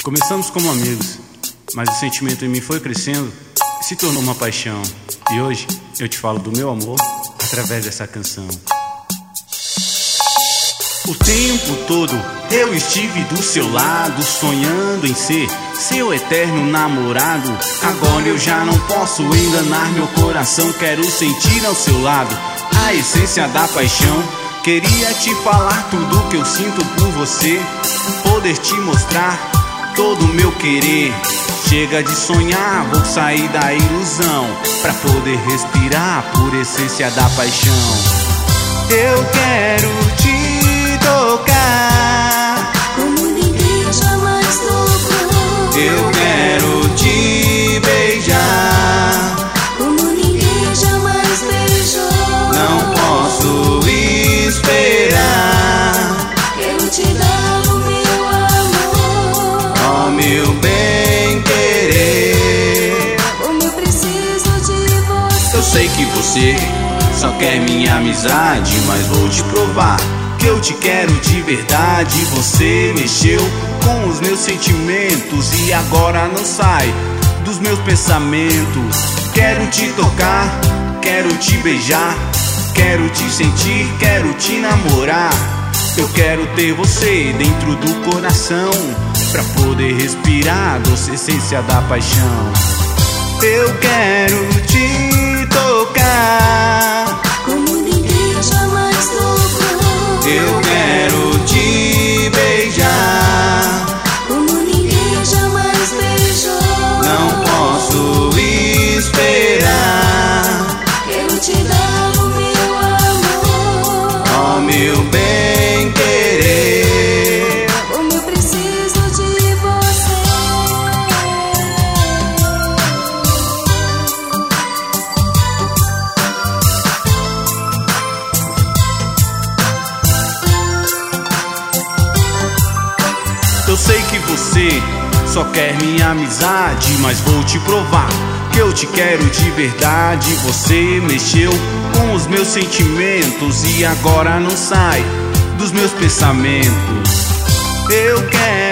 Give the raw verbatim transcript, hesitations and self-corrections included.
Começamos como amigos, mas o sentimento em mim foi crescendo e se tornou uma paixão. E hoje eu te falo do meu amor através dessa canção. O tempo todo eu estive do seu lado, sonhando em ser seu eterno namorado. Agora eu já não posso enganar meu coração, quero sentir ao seu lado a essência da paixão. Queria te falar tudo que eu sinto por você, poder te mostrar todo o meu querer. Chega de sonhar, vou sair da ilusão pra poder respirar por essência da paixão. Eu quero te tocar como ninguém jamais tocou. Eu quero te beijar como ninguém jamais beijou. Não posso esperar, quero te dar o meu amor, ó meu bem querer. como eu preciso de você. Eu sei que você só quer minha amizade, mas vou te provar que eu te quero de verdade. Você mexeu com os meus sentimentos e agora não sai dos meus pensamentos. Quero te tocar, quero te beijar, quero te sentir, quero te namorar. Eu quero ter você dentro do coração pra poder respirar a doce essência da paixão. Eu quero te tocar como ninguém jamais tocou. Eu quero te beijar como ninguém jamais beijou. Não posso esperar, quero te dar o meu amor, ó meu bem querer. como eu preciso de você. Eu sei que você só quer minha amizade, mas vou te provar que eu te quero de verdade. Você mexeu com os meus sentimentos e agora não sai dos meus pensamentos. Eu quero